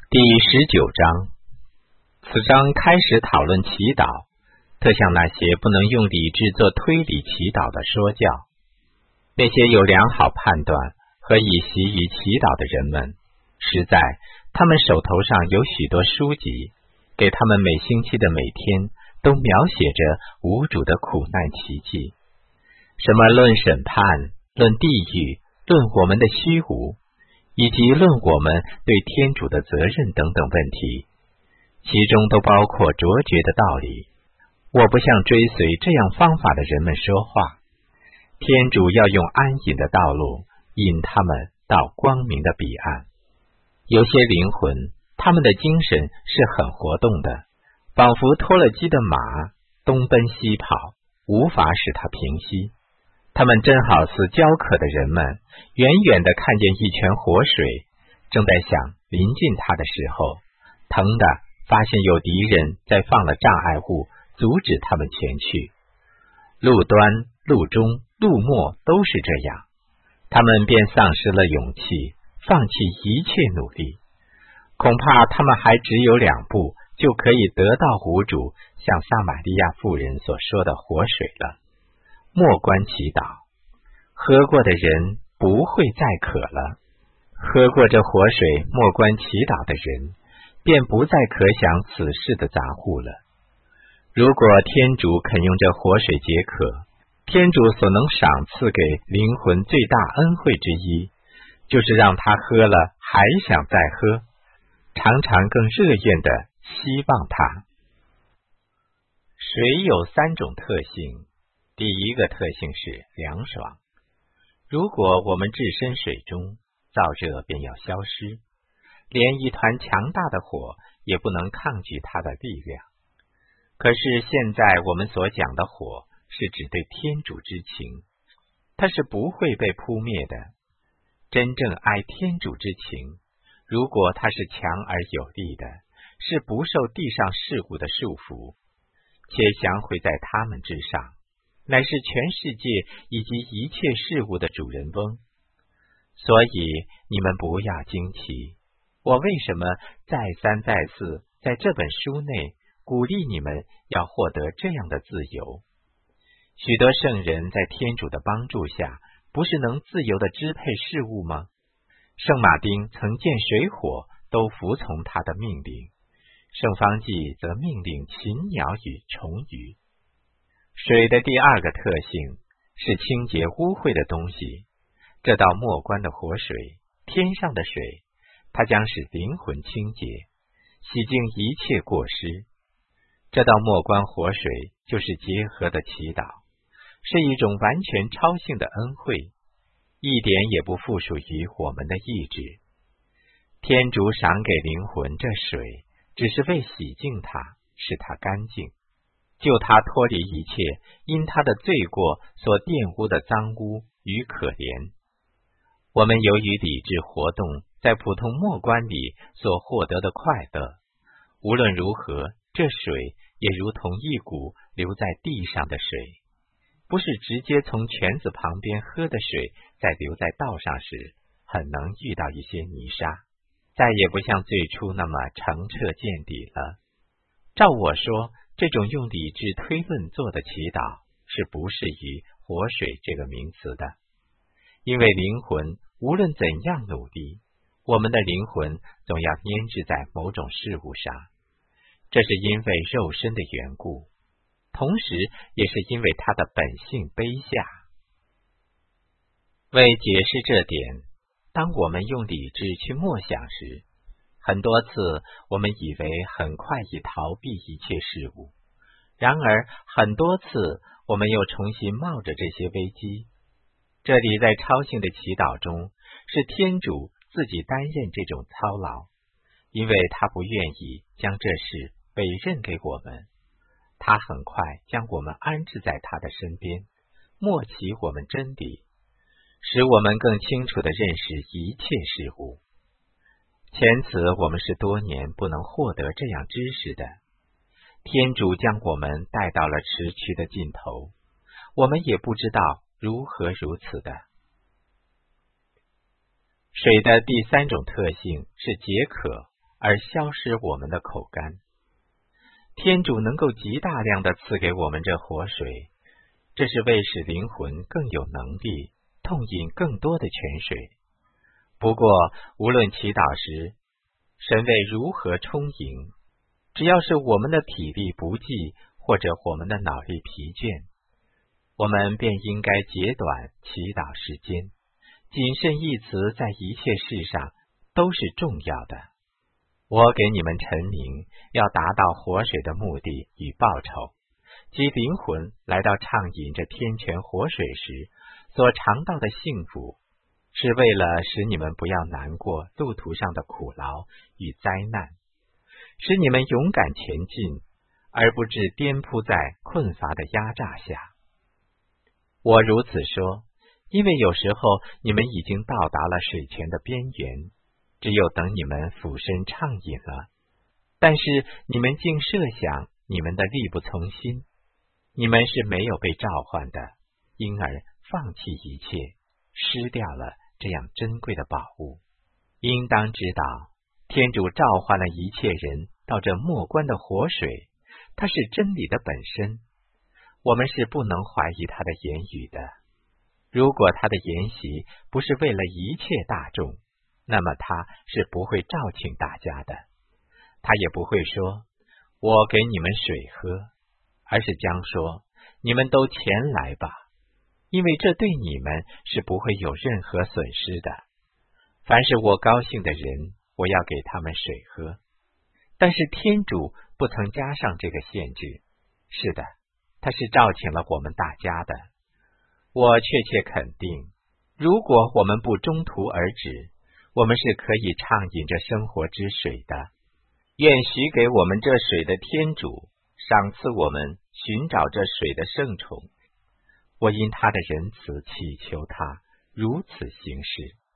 第19章，此章开始讨论祈祷，特向那些不能用理智做推理祈祷的说教。那些有良好判断和以习于祈祷的人们，实在他们手头上有许多书籍，给他们每星期的每天都描写着无主的苦难奇迹，什么论审判、论地狱、论我们的虚无，以及论我们对天主的责任等等问题，其中都包括卓绝的道理。我不向追随这样方法的人们说话，天主要用安隐的道路引他们到光明的彼岸。有些灵魂，他们的精神是很活动的，仿佛脱了机的马，东奔西跑，无法使它平息。他们正好似焦渴的人们，远远地看见一泉活水，正在想临近它的时候，疼地发现有敌人在放了障碍物，阻止他们前去。路端、路中、路末都是这样，他们便丧失了勇气，放弃一切努力。恐怕他们还只有2步，就可以得到无主，像撒玛利亚妇人所说的活水了。默观祈祷，喝过的人不会再渴了。喝过这活水默观祈祷的人，便不再可想此事的杂物了。如果天主肯用这活水解渴，天主所能赏赐给灵魂最大恩惠之一，就是让他喝了还想再喝，常常更热愿地希望他。水有3种特性，第一个特性是凉爽。如果我们置身水中，燥热便要消失，连一团强大的火也不能抗拒它的力量。可是现在我们所讲的火，是指对天主之情，它是不会被扑灭的。真正爱天主之情，如果它是强而有力的，是不受地上事物的束缚，且降回在他们之上，乃是全世界以及一切事物的主人翁。所以你们不要惊奇，我为什么再三再四在这本书内鼓励你们要获得这样的自由。许多圣人在天主的帮助下，不是能自由地支配事物吗？圣马丁曾见水火都服从他的命令，圣方济则命令禽鸟与虫鱼。水的第2个特性是清洁污秽的东西。这道默观的活水，天上的水，它将使灵魂清洁，洗净一切过失。这道默观活水就是结合的祈祷，是一种完全超性的恩惠，一点也不附属于我们的意志。天主赏给灵魂这水，只是为洗净它，使它干净，救它脱离一切因它的罪过所玷污的脏污与可怜。我们由于理智活动在普通默观里所获得的快乐，无论如何，这水也如同一股流在地上的水，不是直接从泉子旁边喝的水，在流在道上时很能遇到一些泥沙，再也不像最初那么澄澈见底了。照我说，这种用理智推论做的祈祷是不适于活水这个名词的，因为灵魂无论怎样努力，我们的灵魂总要粘滞在某种事物上，这是因为肉身的缘故，同时也是因为它的本性卑下。为解释这点，当我们用理智去默想时，很多次我们以为很快已逃避一切事物，然而很多次我们又重新冒着这些危机。这里在超性的祈祷中，是天主自己担任这种操劳，因为他不愿意将这事委任给我们，他很快将我们安置在他的身边，默启我们真理，使我们更清楚地认识一切事物。前此我们是多年不能获得这样知识的，天主将我们带到了池渠的尽头，我们也不知道如何如此的。水的第3种特性是解渴， 而消失我们的口干。天主能够极大量的赐给我们这活水，这是为使灵魂更有能力痛饮更多的泉水。不过，无论祈祷时神为如何充盈，只要是我们的体力不济，或者我们的脑力疲倦，我们便应该截短祈祷时间。谨慎一词在一切事上都是重要的。我给你们陈明，要达到活水的目的与报酬，即灵魂来到畅饮这天泉活水时所尝到的幸福，是为了使你们不要难过路途上的苦劳与灾难，使你们勇敢前进，而不致颠扑在困乏的压榨下。我如此说，因为有时候你们已经到达了水泉的边缘，只有等你们俯身畅饮了，但是你们竟设想你们的力不从心，你们是没有被召唤的，因而放弃一切，失掉了这样珍贵的宝物。应当知道，天主召唤了一切人到这末关的活水，它是真理的本身，我们是不能怀疑他的言语的。如果他的言行不是为了一切大众，那么他是不会召请大家的，他也不会说我给你们水喝，而是将说你们都前来吧，因为这对你们是不会有任何损失的。凡是我高兴的人，我要给他们水喝。但是天主不曾加上这个限制，是的，他是召请了我们大家的。我确切肯定，如果我们不中途而止，我们是可以畅饮这生活之水的。愿许给我们这水的天主赏赐我们寻找这水的圣宠。我因他的仁慈祈求他如此行事。